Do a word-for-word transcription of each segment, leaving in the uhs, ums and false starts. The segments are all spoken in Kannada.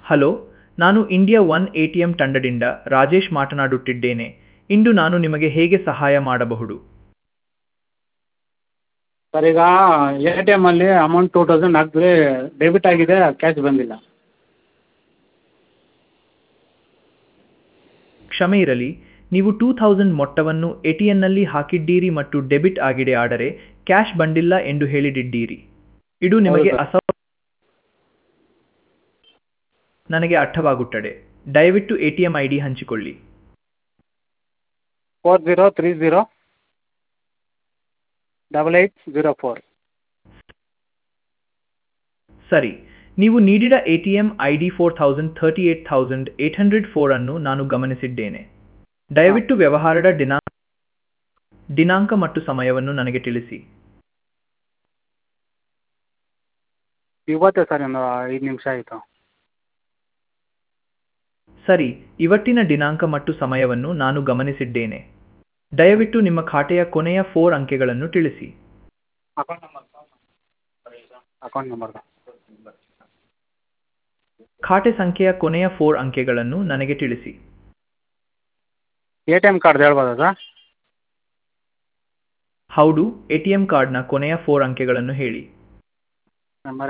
ಹಲೋ, ನಾನು India one A T M ತಂಡದಿಂದ ರಾಜೇಶ್ ಮಾತನಾಡುತ್ತಿದ್ದೇನೆ. ಇಂದು ನಾನು ನಿಮಗೆ ಹೇಗೆ ಸಹಾಯ ಮಾಡಬಹುದು? ಸರ್ ಈಗ ಎ ಟಿ ಎಮ್ಮಲ್ಲಿ ಅಮೌಂಟ್ ಟೂ ತೌಸಂಡ್ ಹಾಕಿದ್ವಿ, ಡೆಬಿಟ್ ಆಗಿದೆ, ಕ್ಯಾಶ್ ಬಂದಿಲ್ಲ. ಕ್ಷಮೆ ಇರಲಿ, ನೀವು ಟೂ ಥೌಸಂಡ್ ಮೊತ್ತವನ್ನು ಎ ಟಿ ಎಂನಲ್ಲಿ ಹಾಕಿದ್ದೀರಿ ಮತ್ತು ಡೆಬಿಟ್ ಆಗಿದೆ, ಆದರೆ ಕ್ಯಾಶ್ ಬಂದಿಲ್ಲ ಎಂದು ಹೇಳಿದಿದ್ದೀರಿ. ಇದು ಹೌದು ನಿಮಗೆ ಸರ್. ಅಸ ನನಗೆ ಅರ್ಥವಾಗುತ್ತದೆ. ದಯವಿಟ್ಟು A T M I D ಹಂಚಿಕೊಳ್ಳಿ. Four zero three zero double eight zero four. ಸರಿ, ನೀವು ನೀಡಿದ A T M I D four thousand thirty eight thousand eight hundred four ಅನ್ನು ನಾನು ಗಮನಿಸಿದ್ದೇನೆ. ದಯವಿಟ್ಟು ವ್ಯವಹಾರದ ದಿನಾಂಕ ದಿನಾಂಕ ಮತ್ತು ಸಮಯವನ್ನು ನನಗೆ ತಿಳಿಸಿ. ಇವತ್ತೇ ಸರ್, ಒಂದು ಐದು ನಿಮಿಷ ಆಯಿತು. ಸರಿ, ಇವತ್ತಿನ ದಿನಾಂಕ ಮತ್ತು ಸಮಯವನ್ನು ನಾನು ಗಮನಿಸಿದ್ದೇನೆ. ದಯವಿಟ್ಟು ನಿಮ್ಮ ಖಾತೆಯ ಕೊನೆಯ ಫೋರ್ ಅಂಕೆಗಳನ್ನು ತಿಳಿಸಿ. ಅಕೌಂಟ್ ನಂಬರ್ ಅಕೌಂಟ್ ನಂಬರ್ ಖಾತೆ ಸಂಖ್ಯೆಯ ಕೊನೆಯ ಫೋರ್ ಅಂಕೆಗಳನ್ನು ನನಗೆ ತಿಳಿಸಿ. ಎ ಟಿ ಎಮ್ ಕಾರ್ಡ್ ಹೇಳ್ಬೋದಾ ಸರ್? ಹೌದು, ಎ ಟಿ ಎಂ ಕಾರ್ಡ್ನ ಕೊನೆಯ ಫೋರ್ ಅಂಕೆಗಳನ್ನು ಹೇಳಿ. ನಂಬರ್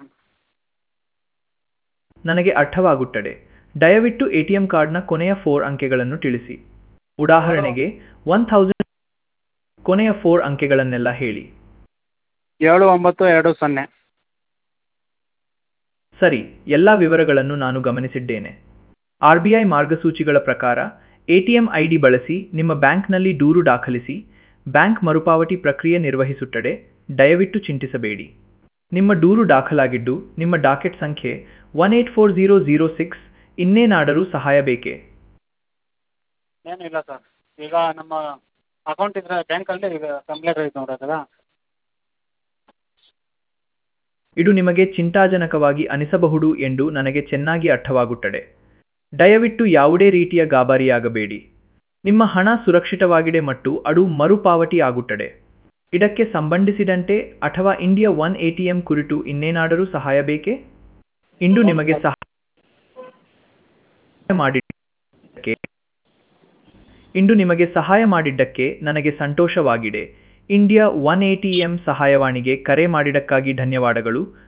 ನನಗೆ ಅರ್ಥವಾಗುತ್ತದೆ. ದಯವಿಟ್ಟು ಎ ಟಿ ಎಂ ಕಾರ್ಡ್ನ ಕೊನೆಯ ಫೋರ್ ಅಂಕೆಗಳನ್ನು ತಿಳಿಸಿ. ಉದಾಹರಣೆಗೆ ಒನ್ ಥೌಸಂಡ್ ಕೊನೆಯ ಫೋರ್ ಅಂಕೆಗಳನ್ನೆಲ್ಲ ಹೇಳಿ. ಏಳು ಒಂಬತ್ತು ಎರಡು ಸೊನ್ನೆ. ಸರಿ, ಎಲ್ಲ ವಿವರಗಳನ್ನು ನಾನು ಗಮನಿಸಿದ್ದೇನೆ. ಆರ್ ಬಿ ಐ ಮಾರ್ಗಸೂಚಿಗಳ ಪ್ರಕಾರ A T M I D ಬಳಸಿ ನಿಮ್ಮ ಬ್ಯಾಂಕ್ನಲ್ಲಿ ದೂರು ದಾಖಲಿಸಿ. ಬ್ಯಾಂಕ್ ಮರುಪಾವತಿ ಪ್ರಕ್ರಿಯೆ ನಿರ್ವಹಿಸುತ್ತದೆ. ದಯವಿಟ್ಟು ಚಿಂತಿಸಬೇಡಿ. ನಿಮ್ಮ ದೂರು ದಾಖಲಾಗಿದ್ದು ನಿಮ್ಮ ಡಾಕೆಟ್ ಸಂಖ್ಯೆ one eight four zero zero six. ಇನ್ನೇನಾದರೂ ಸಹಾಯ ಬೇಕೇ? ಏನಿಲ್ಲ ಸರ್, ಈಗ ನಮ್ಮ ಅಕೌಂಟ್ ಇದ್ರೆ ಬ್ಯಾಂಕಲ್ಲಿ ಈಗ ಕಂಪ್ಲೇಂಟ್ ಆಯ್ತು ನೋಡೋದಲ್ಲ. ಇದು ನಿಮಗೆ ಚಿಂತಾಜನಕವಾಗಿ ಅನಿಸಬಹುದು ಎಂದು ನನಗೆ ಚೆನ್ನಾಗಿ ಅರ್ಥವಾಗುತ್ತದೆ. ದಯವಿಟ್ಟು ಯಾವುದೇ ರೀತಿಯ ಗಾಬರಿಯಾಗಬೇಡಿ. ನಿಮ್ಮ ಹಣ ಸುರಕ್ಷಿತವಾಗಿದೆ ಮತ್ತು ಅದು ಮರುಪಾವತಿ ಆಗುತ್ತದೆ. ಇದಕ್ಕೆ ಸಂಬಂಧಿಸಿದಂತೆ ಅಥವಾ India one A T M ಕುರಿತು ಇನ್ನೇನಾದರೂ ಸಹಾಯ ಬೇಕೇ? ಇಂದು ನಿಮಗೆ ಸಹಾಯ ಮಾಡಿದ್ದಕ್ಕೆ ಇಂದು ನಿಮಗೆ ಸಹಾಯ ಮಾಡಿದ್ದಕ್ಕೆ ನನಗೆ ಸಂತೋಷವಾಗಿದೆ. India one A T M ಸಹಾಯವಾಣಿಗೆ ಕರೆ ಮಾಡಿದ್ದಕ್ಕಾಗಿ ಧನ್ಯವಾದಗಳು.